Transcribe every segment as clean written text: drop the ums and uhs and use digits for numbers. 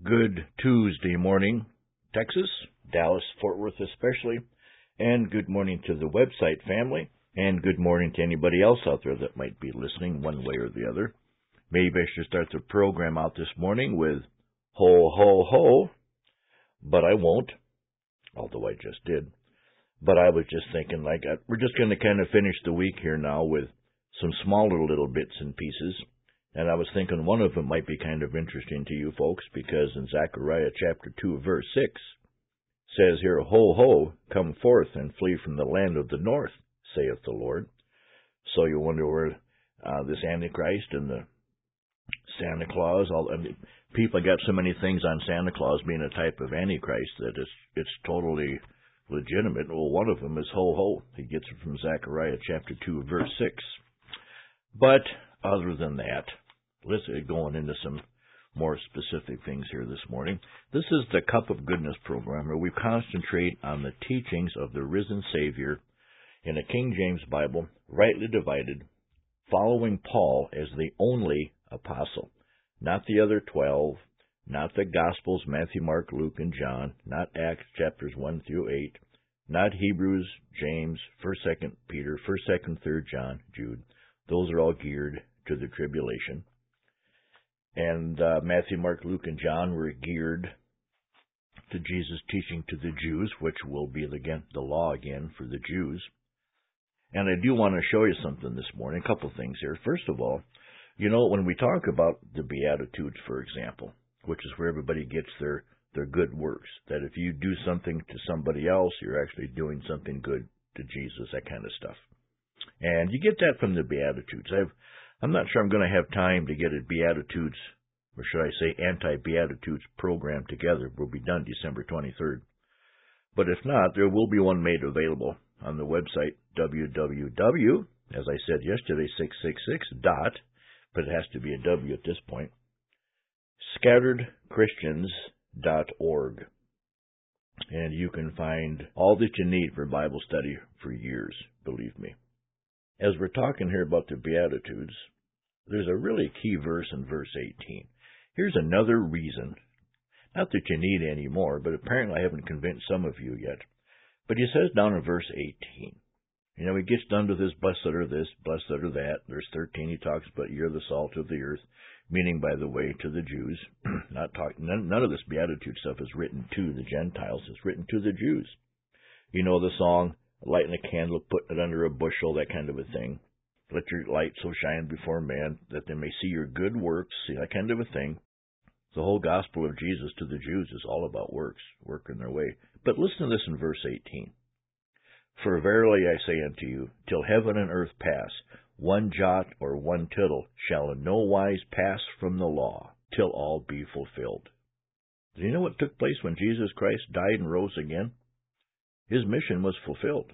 Good Tuesday morning, Texas, Dallas, Fort Worth especially, and good morning to the website family, and good morning to anybody else out there that might be listening one way or the other. Maybe I should start the program out this morning with ho, ho, ho, but I won't, although I just did. But I was just thinking, we're just going to kind of finish the week here now with some smaller little bits and pieces. And I was thinking one of them might be kind of interesting to you folks, because in Zechariah chapter 2, verse 6, says here, Ho, ho, come forth and flee from the land of the north, saith the Lord. So you wonder where this Antichrist and the Santa Claus, people got so many things on Santa Claus being a type of Antichrist that it's totally legitimate. Well, one of them is ho, ho. He gets it from Zechariah chapter 2, verse 6. But other than that, let's go into some more specific things here this morning. This is the Cup of Goodness program, where we concentrate on the teachings of the risen Savior in a King James Bible, rightly divided, following Paul as the only apostle, not the other 12, not the Gospels, Matthew, Mark, Luke, and John, not Acts chapters 1 through 8, not Hebrews, James, 1st, 2nd Peter, 1st, 2nd, 3rd John, Jude. Those are all geared to the tribulation. And Matthew, Mark, Luke, and John were geared to Jesus' teaching to the Jews, which will be, again, the law again for the Jews. And I do want to show you something this morning, a couple things here. First of all, when we talk about the Beatitudes, for example, which is where everybody gets their good works, that if you do something to somebody else, you're actually doing something good to Jesus, that kind of stuff. And you get that from the Beatitudes. I'm not sure I'm going to have time to get a Beatitudes, or should I say anti-Beatitudes program together. We'll be done December 23rd. But if not, there will be one made available on the website, www, as I said yesterday, 666 dot, but it has to be a W at this point, scatteredchristians.org. And you can find all that you need for Bible study for years, believe me. As we're talking here about the Beatitudes, there's a really key verse in verse 18. Here's another reason, not that you need any more, but apparently I haven't convinced some of you yet. But he says down in verse 18, he gets done to this, blessed are this, blessed are that. Verse 13, he talks about you're the salt of the earth, meaning, by the way, to the Jews. None of this Beatitude stuff is written to the Gentiles. It's written to the Jews. You know the song, lighting a candle, putting it under a bushel, that kind of a thing. Let your light so shine before man that they may see your good works, see that kind of a thing. The whole gospel of Jesus to the Jews is all about works, working their way. But listen to this in verse 18. For verily I say unto you, till heaven and earth pass, one jot or one tittle shall in no wise pass from the law, till all be fulfilled. Do you know what took place when Jesus Christ died and rose again? His mission was fulfilled.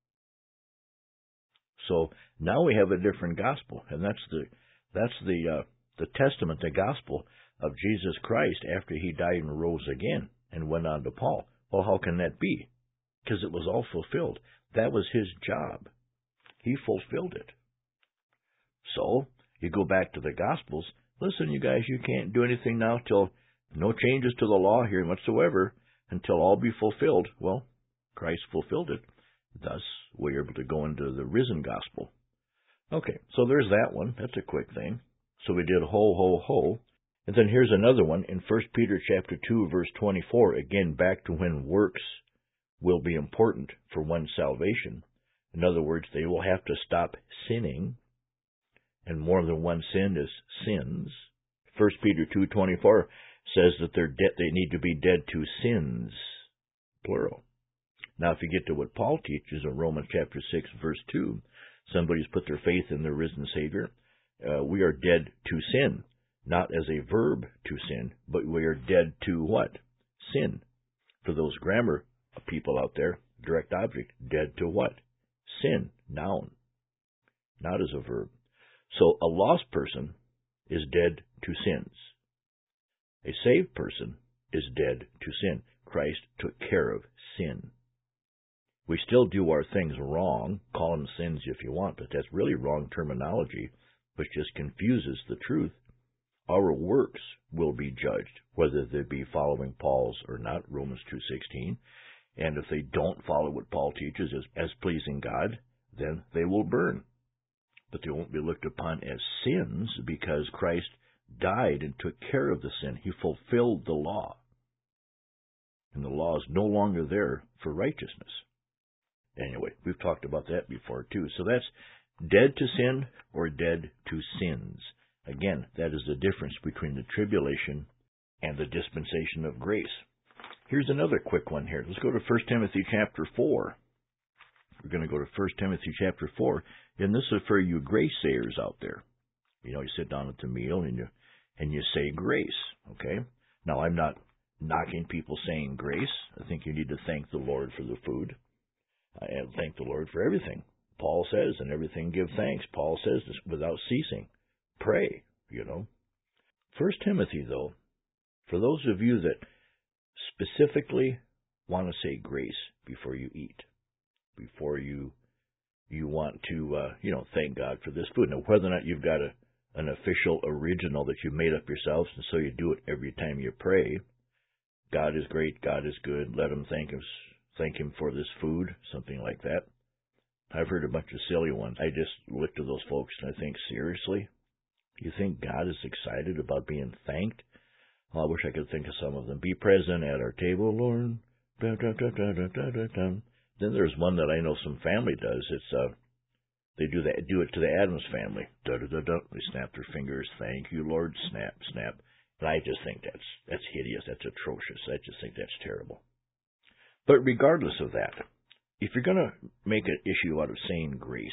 So now we have a different gospel, and that's the testament, the gospel of Jesus Christ after he died and rose again and went on to Paul. Well, how can that be? Because it was all fulfilled. That was his job. He fulfilled it. So you go back to the Gospels. Listen, you guys, you can't do anything now till no changes to the law here whatsoever until all be fulfilled. Well, Christ fulfilled it. Thus, we're able to go into the risen gospel. Okay, so there's that one. That's a quick thing. So we did ho, ho, ho. And then here's another one in 1 Peter chapter 2, verse 24, again back to when works will be important for one's salvation. In other words, they will have to stop sinning, and more than one sin is sins. 1 Peter 2:24 says that they need to be dead to sins, plural. Now, if you get to what Paul teaches in Romans chapter 6, verse 2, somebody's put their faith in the risen Savior. We are dead to sin, not as a verb to sin, but we are dead to what? Sin. For those grammar people out there, direct object, dead to what? Sin, noun, not as a verb. So a lost person is dead to sins. A saved person is dead to sin. Christ took care of sin. We still do our things wrong, call them sins if you want, but that's really wrong terminology, which just confuses the truth. our works will be judged, whether they be following Paul's or not, Romans 2:16. And if they don't follow what Paul teaches as pleasing God, then they will burn. But they won't be looked upon as sins because Christ died and took care of the sin. He fulfilled the law. And the law is no longer there for righteousness. Anyway, we've talked about that before too. So that's dead to sin or dead to sins. Again, that is the difference between the tribulation and the dispensation of grace. Here's another quick one here. Let's go to 1 Timothy chapter 4. We're going to go to 1 Timothy chapter 4, and this is for you grace sayers out there. You know, you sit down at the meal and you say grace, okay? Now, I'm not knocking people saying grace. I think you need to thank the Lord for the food and thank the Lord for everything. Paul says, in everything give thanks. Paul says this without ceasing. Pray, you know. 1 Timothy, though, for those of you that specifically want to say grace before you eat, before you want to, thank God for this food. Now, whether or not you've got an official original that you made up yourselves, and so you do it every time you pray, God is great, God is good, let him thank him for this food, something like that. I've heard a bunch of silly ones. I just look to those folks and I think, seriously? You think God is excited about being thanked? Well, I wish I could think of some of them. Be present at our table, Lord. Da, da, da, da, da, da, da, da. Then there's one that I know some family does. It's they do it to the Addams family. Da, da, da, da. They snap their fingers. Thank you, Lord. Snap, snap. And I just think that's hideous. That's atrocious. I just think that's terrible. But regardless of that, if you're going to make an issue out of saying grace,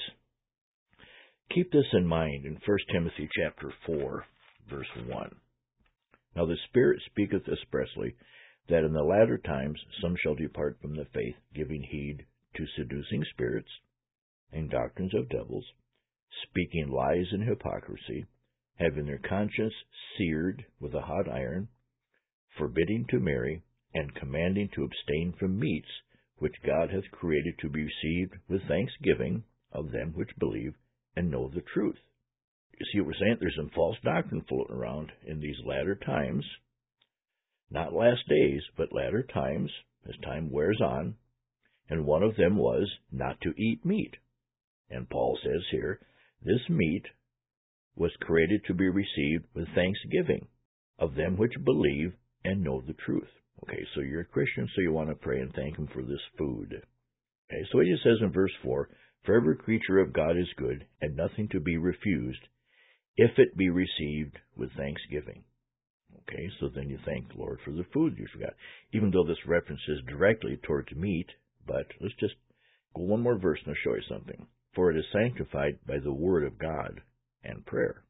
keep this in mind in 1 Timothy chapter 4, verse 1. Now the Spirit speaketh expressly that in the latter times some shall depart from the faith, giving heed to seducing spirits and doctrines of devils, speaking lies and hypocrisy, having their conscience seared with a hot iron, forbidding to marry, and commanding to abstain from meats which God hath created to be received with thanksgiving of them which believe and know the truth. You see what we're saying? There's some false doctrine floating around in these latter times. Not last days, but latter times, as time wears on. And one of them was not to eat meat. And Paul says here, this meat was created to be received with thanksgiving of them which believe and know the truth. Okay, so you're a Christian, so you want to pray and thank him for this food. Okay, so he says in verse 4, for every creature of God is good, and nothing to be refused, if it be received with thanksgiving. Okay, so then you thank the Lord for the food you forgot. Even though this references directly towards meat, but let's just go one more verse and I'll show you something. For it is sanctified by the word of God and prayer.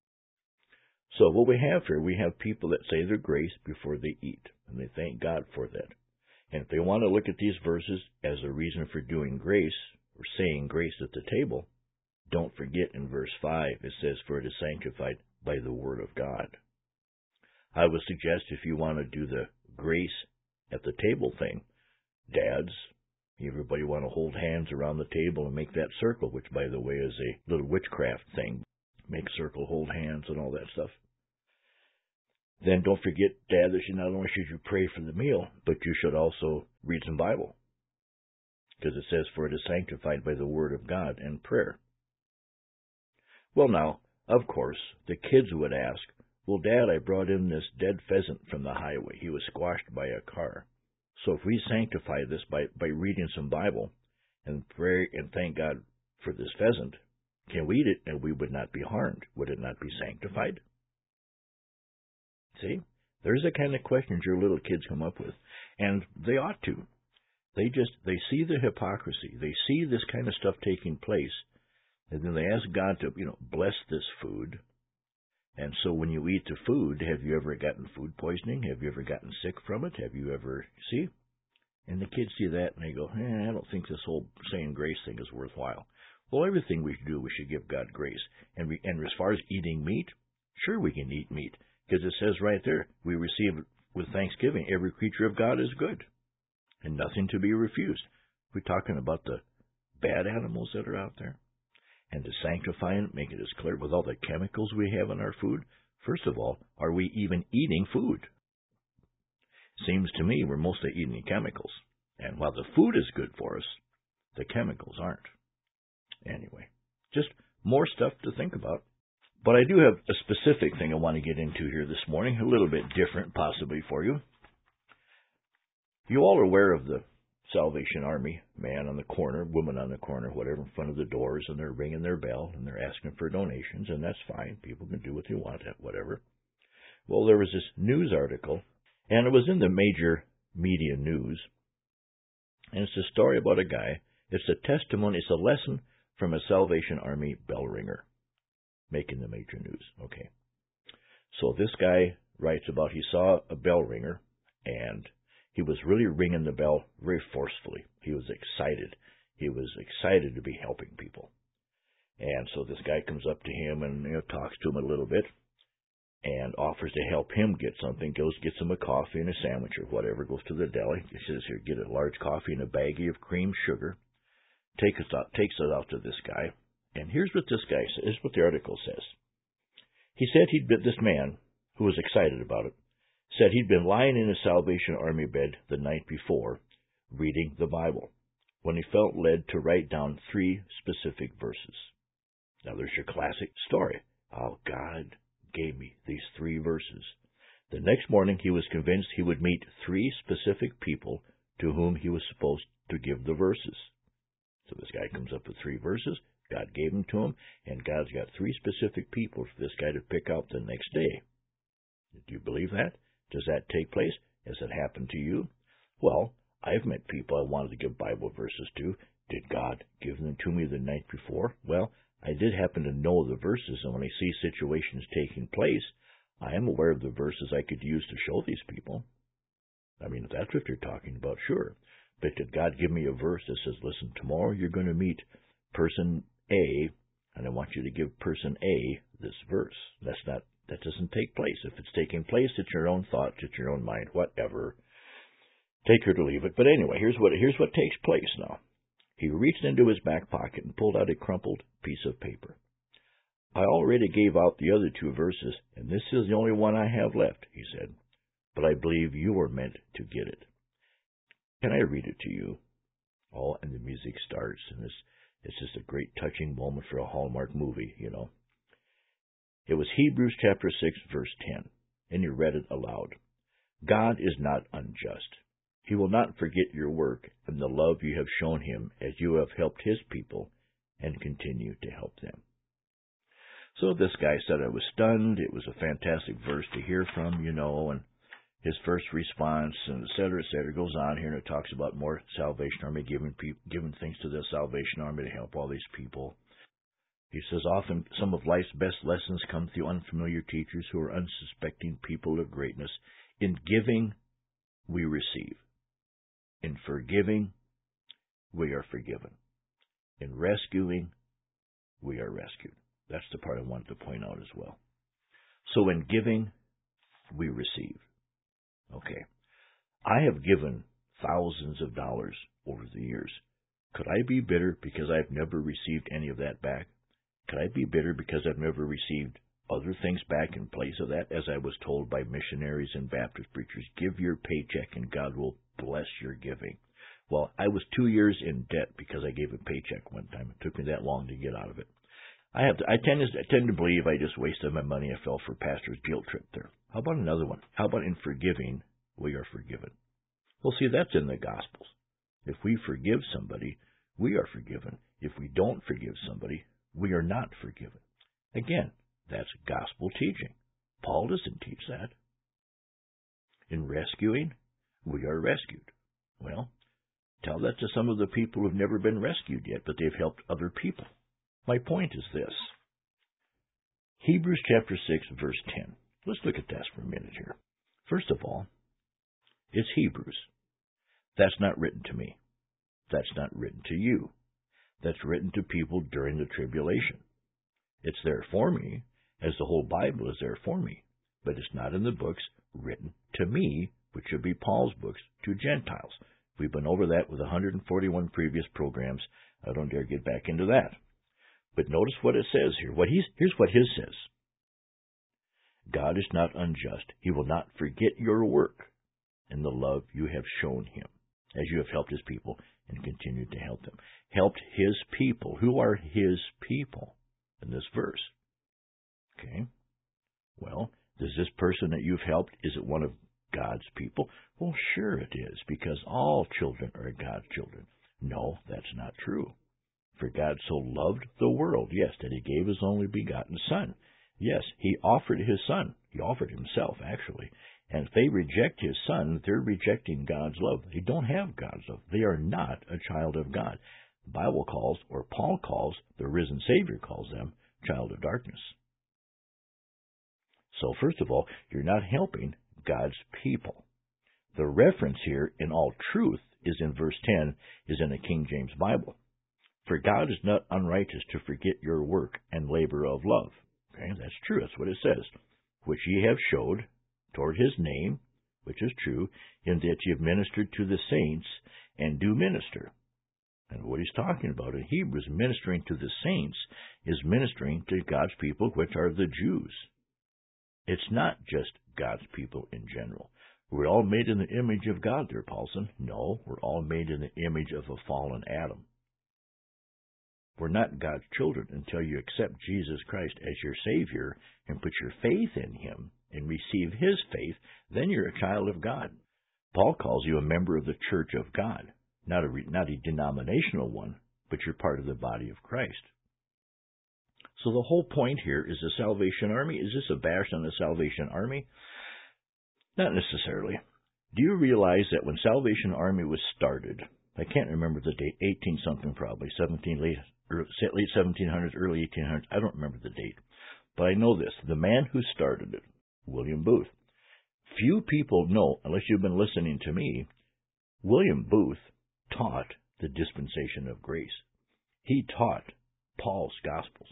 So what we have here, we have people that say their grace before they eat, and they thank God for that. And if they want to look at these verses as a reason for doing grace, or saying grace at the table, don't forget in verse 5, it says, for it is sanctified by the word of God. I would suggest if you want to do the grace at the table thing, dads, everybody want to hold hands around the table and make that circle, which, by the way, is a little witchcraft thing. Make circle, hold hands, and all that stuff. Then don't forget, Dad, that not only should you pray for the meal, but you should also read some Bible. Because it says, for it is sanctified by the word of God and prayer. Well, now, of course, the kids would ask, well, Dad, I brought in this dead pheasant from the highway. He was squashed by a car. So if we sanctify this by reading some Bible and pray and thank God for this pheasant, can we eat it and we would not be harmed? Would it not be sanctified? See? There's the kind of questions your little kids come up with. And they ought to. They see the hypocrisy. They see this kind of stuff taking place. And then they ask God to, bless this food. And so when you eat the food, have you ever gotten food poisoning? Have you ever gotten sick from it? Have you ever, see? And the kids see that and they go, I don't think this whole saying grace thing is worthwhile. Well, everything we do, we should give God grace. And as far as eating meat, sure we can eat meat. Because it says right there, we receive it with thanksgiving. Every creature of God is good, and nothing to be refused. We're talking about the bad animals that are out there. And to sanctify it, make it as clear with all the chemicals we have in our food, First of all, are we even eating food? Seems to me we're mostly eating chemicals. And while the food is good for us, the chemicals aren't. Anyway, just more stuff to think about. But I do have a specific thing I want to get into here this morning, a little bit different possibly for you. You all are aware of the Salvation Army, man on the corner, woman on the corner, whatever, in front of the doors, and they're ringing their bell, and they're asking for donations, and that's fine. People can do what they want, whatever. Well, there was this news article, and it was in the major media news, and it's a story about a guy. It's a testimony, it's a lesson from a Salvation Army bell ringer, making the major news. Okay. So this guy writes about he saw a bell ringer, and he was really ringing the bell very forcefully. He was excited. He was excited to be helping people. And so this guy comes up to him and talks to him a little bit and offers to help him get something. Goes, gets him a coffee and a sandwich or whatever. Goes to the deli. He says, here, get a large coffee and a baggie of cream sugar. Takes it out to this guy. And here's what this guy says. Here's what the article says. He said this man, who was excited about it, said he'd been lying in a Salvation Army bed the night before, reading the Bible, when he felt led to write down 3 specific verses. Now, there's your classic story. How God gave me these 3 verses. The next morning, he was convinced he would meet 3 specific people to whom he was supposed to give the verses. So this guy comes up with 3 verses. God gave them to him, and God's got 3 specific people for this guy to pick out the next day. Do you believe that? Does that take place? Has it happened to you? Well, I've met people I wanted to give Bible verses to. Did God give them to me the night before? Well, I did happen to know the verses, and when I see situations taking place, I am aware of the verses I could use to show these people. I mean, if that's what you're talking about, sure. But did God give me a verse that says, listen, tomorrow you're going to meet person A, and I want you to give person A this verse? That doesn't take place. If it's taking place, it's your own thoughts, it's your own mind, whatever. Take her to leave it. But anyway, here's what takes place now. He reached into his back pocket and pulled out a crumpled piece of paper. I already gave out the other 2 verses, and this is the only one I have left, he said. But I believe you were meant to get it. Can I read it to you? Oh, and the music starts, and it's just a great touching moment for a Hallmark movie, It was Hebrews chapter 6, verse 10, and he read it aloud. God is not unjust. He will not forget your work and the love you have shown him as you have helped his people and continue to help them. So this guy said, I was stunned. It was a fantastic verse to hear from, and his first response, and et cetera, goes on here, and it talks about more Salvation Army, giving things to the Salvation Army to help all these people. He says, often some of life's best lessons come through unfamiliar teachers who are unsuspecting people of greatness. In giving, we receive. In forgiving, we are forgiven. In rescuing, we are rescued. That's the part I wanted to point out as well. So in giving, we receive. Okay. I have given thousands of dollars over the years. Could I be bitter because I've never received any of that back? Could I be bitter because I've never received other things back in place of that? As I was told by missionaries and Baptist preachers, give your paycheck and God will bless your giving. Well, I was 2 years in debt because I gave a paycheck one time. It took me that long to get out of it. I tend to believe I just wasted my money. I fell for pastor's guilt trip there. How about another one? How about in forgiving, we are forgiven? Well, see, that's in the Gospels. If we forgive somebody, we are forgiven. If we don't forgive somebody, we are not forgiven. Again, that's gospel teaching. Paul doesn't teach that. In rescuing, we are rescued. Well, tell that to some of the people who have never been rescued yet, but they've helped other people. My point is this. Hebrews chapter 6, verse 10. Let's look at that for a minute here. First of all, it's Hebrews. That's not written to me. That's not written to you. That's written to people during the tribulation. It's there for me, as the whole Bible is there for me, but it's not in the books written to me, which should be Paul's books, to Gentiles. We've been over that with 141 previous programs. I don't dare get back into that. But notice what it says here. Here's what his says. God is not unjust. He will not forget your work and the love you have shown him, as you have helped his people and continued to help them. Helped his people. Who are his people in this verse? Okay. Well, does this person that you've helped, is it one of God's people? Well, sure it is, because all children are God's children. No, that's not true. For God so loved the world, yes, that he gave his only begotten Son. Yes, he offered his Son. He offered himself, actually. And if they reject his Son, they're rejecting God's love. They don't have God's love. They are not a child of God. The Bible calls, or Paul calls, the risen Savior calls them, child of darkness. So first of all, you're not helping God's people. The reference here, in all truth, is in verse 10, is in the King James Bible. For God is not unrighteous to forget your work and labor of love. Okay, that's true. That's what it says. Which ye have showed toward his name, which is true, in that ye have ministered to the saints and do minister. And what he's talking about in Hebrews, ministering to the saints, is ministering to God's people, which are the Jews. It's not just God's people in general. We're all made in the image of God there, Paulson. No, we're all made in the image of a fallen Adam. We're not God's children until you accept Jesus Christ as your Savior and put your faith in him and receive his faith. Then you're a child of God. Paul calls you a member of the church of God, not a denominational one, but you're part of the body of Christ. So the whole point here is the Salvation Army. Is this a bash on the Salvation Army? Not necessarily. Do you realize that when Salvation Army was started, I can't remember the date, 18-something probably, late 1700s, early 1800s, I don't remember the date. But I know this, the man who started it, William Booth. Few people know, unless you've been listening to me, William Booth taught the dispensation of grace. He taught Paul's Gospels.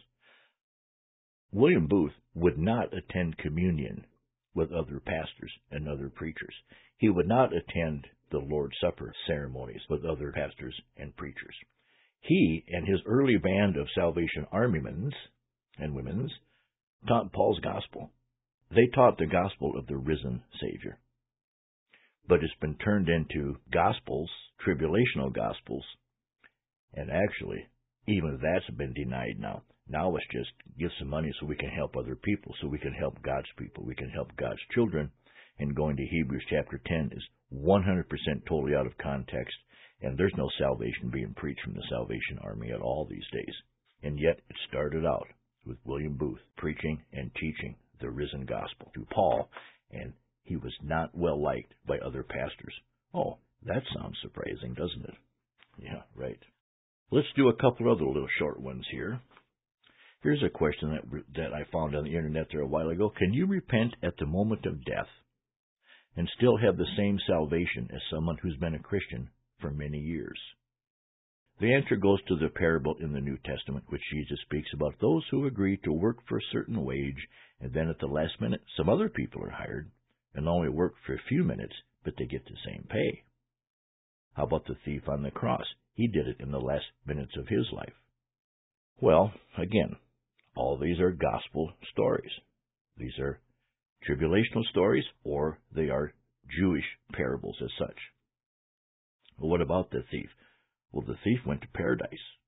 William Booth would not attend communion with other pastors and other preachers. He would not attend the Lord's Supper ceremonies with other pastors and preachers. He and his early band of Salvation Armymen and women taught Paul's Gospel. They taught the gospel of the risen Savior. But it's been turned into Gospels, tribulational Gospels, and actually, even that's been denied now. Now let's just give some money so we can help other people, so we can help God's people, we can help God's children. And going to Hebrews chapter 10 is 100% totally out of context, and there's no salvation being preached from the Salvation Army at all these days. And yet it started out with William Booth preaching and teaching the risen gospel to Paul, and he was not well liked by other pastors. Oh, that sounds surprising, doesn't it? Yeah, right. Let's do a couple other little short ones here. Here's a question that I found on the internet there a while ago. Can you repent at the moment of death and still have the same salvation as someone who's been a Christian for many years? The answer goes to the parable in the New Testament, which Jesus speaks about those who agree to work for a certain wage, and then at the last minute, some other people are hired and only work for a few minutes, but they get the same pay. How about the thief on the cross? He did it in the last minutes of his life. Well, again, all these are gospel stories. These are tribulational stories, or they are Jewish parables as such. Well, what about the thief? Well, the thief went to paradise.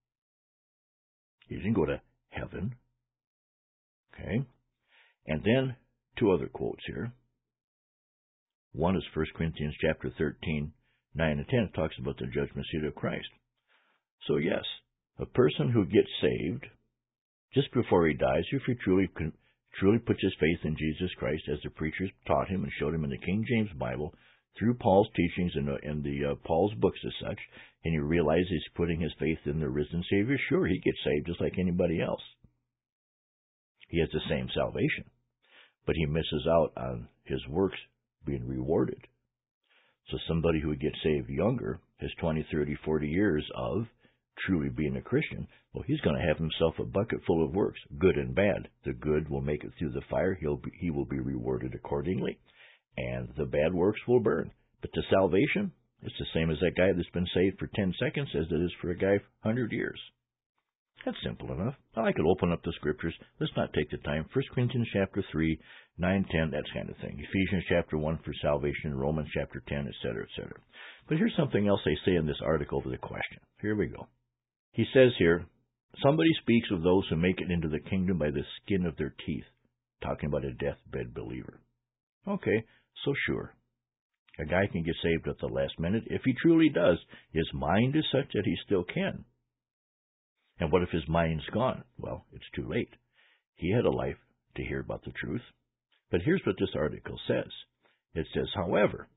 He didn't go to heaven. Okay? And then two other quotes here. One is 1 Corinthians chapter 13, 9 and 10. It talks about the judgment seat of Christ. So yes, a person who gets saved just before he dies, if he truly puts his faith in Jesus Christ, as the preachers taught him and showed him in the King James Bible, through Paul's teachings and the Paul's books as such, and he realizes he's putting his faith in the risen Savior, sure, he gets saved just like anybody else. He has the same salvation, but he misses out on his works being rewarded. So somebody who gets saved younger has 20, 30, 40 years of truly being a Christian. Well, he's going to have himself a bucket full of works, good and bad. The good will make it through the fire. He will be rewarded accordingly, and the bad works will burn. But the salvation, it's the same as that guy that's been saved for 10 seconds as it is for a guy 100 years. That's simple enough. I could open up the scriptures. Let's not take the time. 1 Corinthians chapter 3, 9, 10, that kind of thing. Ephesians chapter 1 for salvation, Romans chapter 10, etc., etc. But here's something else they say in this article to the question. Here we go. He says here, somebody speaks of those who make it into the kingdom by the skin of their teeth, talking about a deathbed believer. Okay, so sure. A guy can get saved at the last minute. If he truly does, his mind is such that he still can. And what if his mind's gone? Well, it's too late. He had a life to hear about the truth. But here's what this article says. It says, however,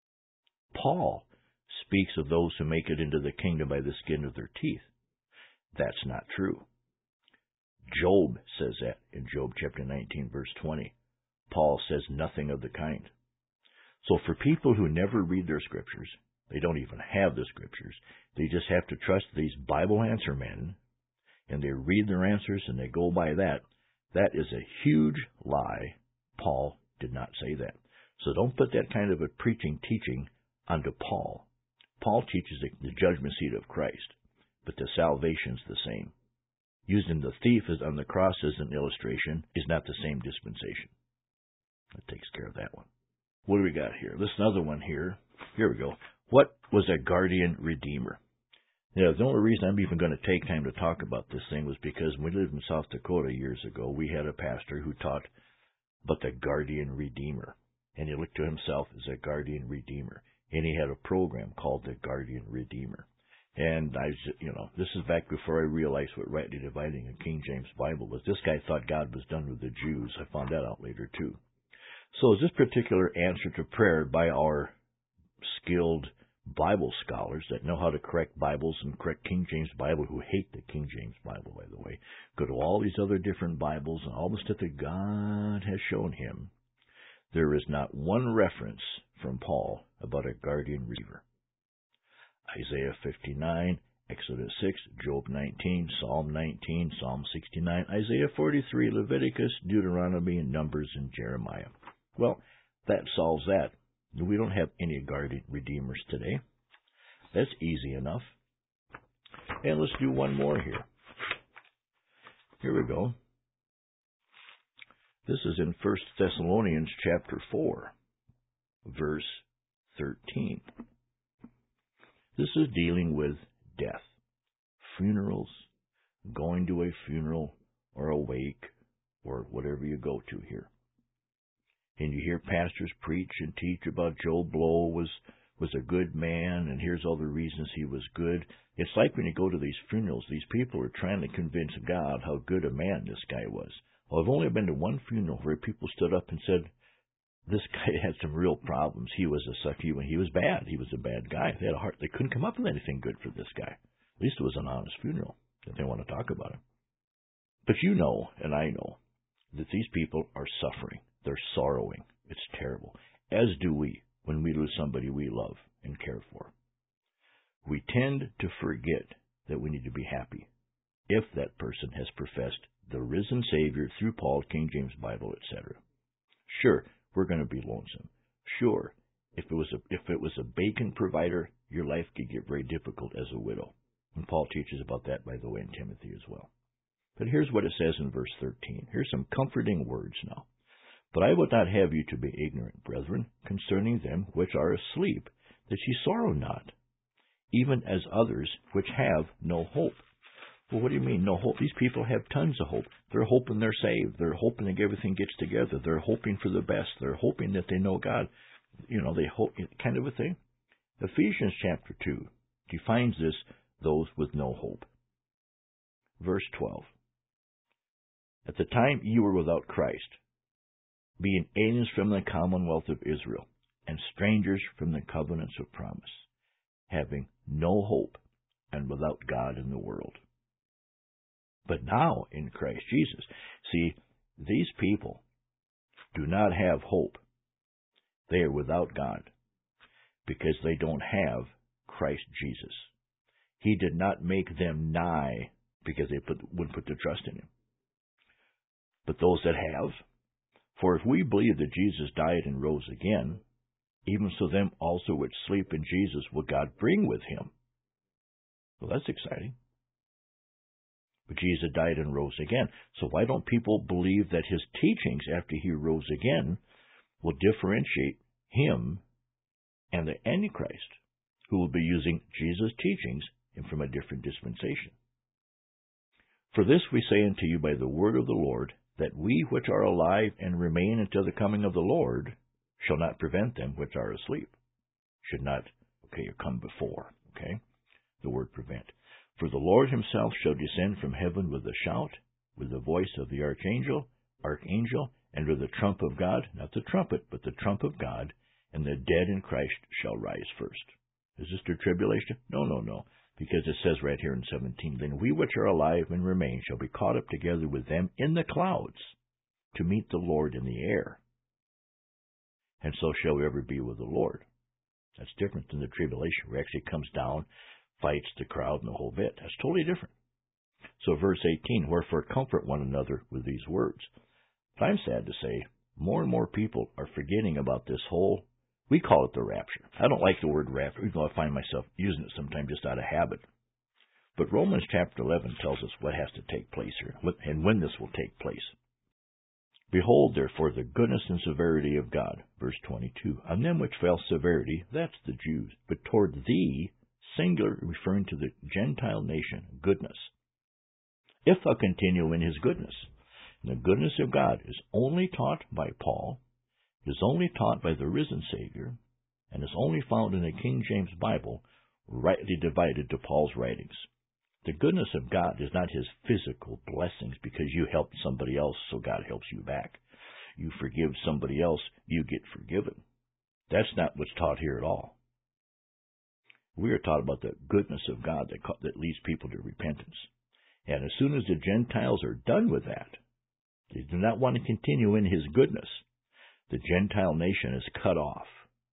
Paul speaks of those who make it into the kingdom by the skin of their teeth. That's not true. Job says that in Job chapter 19, verse 20. Paul says nothing of the kind. So for people who never read their scriptures, they don't even have the scriptures, they just have to trust these Bible answer men, and they read their answers and they go by that. That is a huge lie. Paul did not say that. So don't put that kind of a teaching onto Paul. Paul teaches the judgment seat of Christ, but the salvation's the same. Using the thief as on the cross as an illustration is not the same dispensation. That takes care of that one. What do we got here? This is another one here. Here we go. What was a guardian redeemer? Yeah, the only reason I'm even going to take time to talk about this thing was because when we lived in South Dakota years ago, we had a pastor who taught about the guardian redeemer. And he looked to himself as a guardian redeemer. And he had a program called the Guardian Redeemer. And this is back before I realized what rightly dividing a King James Bible was. This guy thought God was done with the Jews. I found that out later too. So is this particular answer to prayer by our skilled Bible scholars that know how to correct Bibles and correct King James Bible, who hate the King James Bible, by the way, go to all these other different Bibles and all the stuff that God has shown him. There is not one reference from Paul about a guardian redeemer. Isaiah 59, Exodus 6, Job 19, Psalm 19, Psalm 69, Isaiah 43, Leviticus, Deuteronomy, Numbers, and Jeremiah. Well, that solves that. We don't have any guardian redeemers today. That's easy enough. And let's do one more here. Here we go. This is in 1 Thessalonians chapter 4, verse 13. This is dealing with death, funerals, going to a funeral or a wake or whatever you go to here. And you hear pastors preach and teach about Joe Blow was a good man, and here's all the reasons he was good. It's like when you go to these funerals, these people are trying to convince God how good a man this guy was. Well, I've only been to one funeral where people stood up and said, this guy had some real problems. He was he was bad. He was a bad guy. They had a heart. They couldn't come up with anything good for this guy. At least it was an honest funeral that they want to talk about him. But you know, and I know, that these people are suffering. They're sorrowing. It's terrible. As do we when we lose somebody we love and care for. We tend to forget that we need to be happy if that person has professed the risen Savior through Paul, King James Bible, etc. Sure, we're going to be lonesome. Sure, if it was a bacon provider, your life could get very difficult as a widow. And Paul teaches about that, by the way, in Timothy as well. But here's what it says in verse 13. Here's some comforting words now. But I would not have you to be ignorant, brethren, concerning them which are asleep, that ye sorrow not, even as others which have no hope. Well, what do you mean, no hope? These people have tons of hope. They're hoping they're saved. They're hoping that everything gets together. They're hoping for the best. They're hoping that they know God. They hope, kind of a thing. Ephesians chapter 2 defines this, those with no hope. Verse 12. At the time ye were without Christ, being aliens from the commonwealth of Israel, and strangers from the covenants of promise, having no hope, and without God in the world. But now in Christ Jesus. See, these people do not have hope. They are without God because they don't have Christ Jesus. He did not make them nigh because they wouldn't put their trust in Him. But those that have, for if we believe that Jesus died and rose again, even so them also which sleep in Jesus will God bring with Him. Well, that's exciting. But Jesus died and rose again. So why don't people believe that his teachings after he rose again will differentiate him and the Antichrist, who will be using Jesus' teachings and from a different dispensation? For this we say unto you by the word of the Lord, that we which are alive and remain until the coming of the Lord shall not prevent them which are asleep. Should not, come before, the word prevent. For the Lord himself shall descend from heaven with a shout, with the voice of the archangel, and with the trump of God, not the trumpet, but the trump of God, and the dead in Christ shall rise first. Is this the tribulation? No. Because it says right here in 17, then we which are alive and remain shall be caught up together with them in the clouds to meet the Lord in the air. And so shall we ever be with the Lord. That's different than the tribulation, where it actually comes down, fights the crowd and the whole bit. That's totally different. So verse 18, wherefore comfort one another with these words. But I'm sad to say, more and more people are forgetting about this whole, we call it the rapture. I don't like the word rapture, even though I find myself using it sometimes just out of habit. But Romans chapter 11 tells us what has to take place here, and when this will take place. Behold, therefore, the goodness and severity of God, verse 22, on them which fell severity, that's the Jews, but toward thee, singular, referring to the Gentile nation, goodness. If thou continue in his goodness. And the goodness of God is only taught by Paul, is only taught by the risen Savior, and is only found in the King James Bible, rightly divided to Paul's writings. The goodness of God is not his physical blessings because you helped somebody else, so God helps you back. You forgive somebody else, you get forgiven. That's not what's taught here at all. We are taught about the goodness of God that leads people to repentance. And as soon as the Gentiles are done with that, they do not want to continue in his goodness, the Gentile nation is cut off.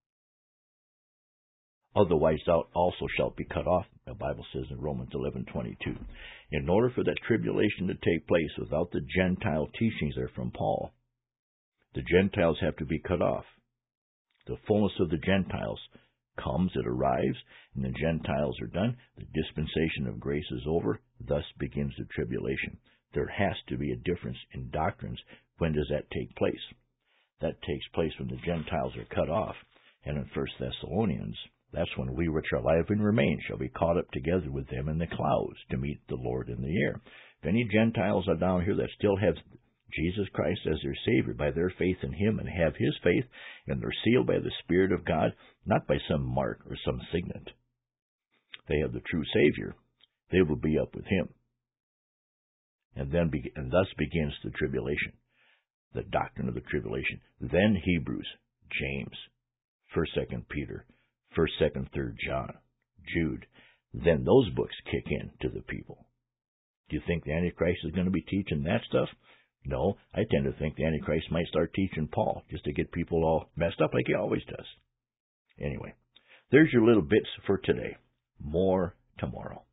Otherwise thou also shalt be cut off, the Bible says in Romans 11:22. In order for that tribulation to take place without the Gentile teachings there from Paul, the Gentiles have to be cut off. The fullness of the Gentiles comes, it arrives, and the Gentiles are done. The dispensation of grace is over. Thus begins the tribulation. There has to be a difference in doctrines. When does that take place? That takes place when the Gentiles are cut off. And in 1 Thessalonians, that's when we which are alive and remain shall be caught up together with them in the clouds to meet the Lord in the air. If any Gentiles are down here that still have Jesus Christ as their Savior by their faith in him and have his faith, and they're sealed by the Spirit of God, not by some mark or some signet. They have the true Savior. They will be up with him. And thus begins the tribulation, the doctrine of the tribulation. Then Hebrews, James, 1st, 2nd Peter, 1st, 2nd, 3rd John, Jude. Then those books kick in to the people. Do you think the Antichrist is going to be teaching that stuff? No, I tend to think the Antichrist might start teaching Paul, just to get people all messed up like he always does. Anyway, there's your little bits for today. More tomorrow.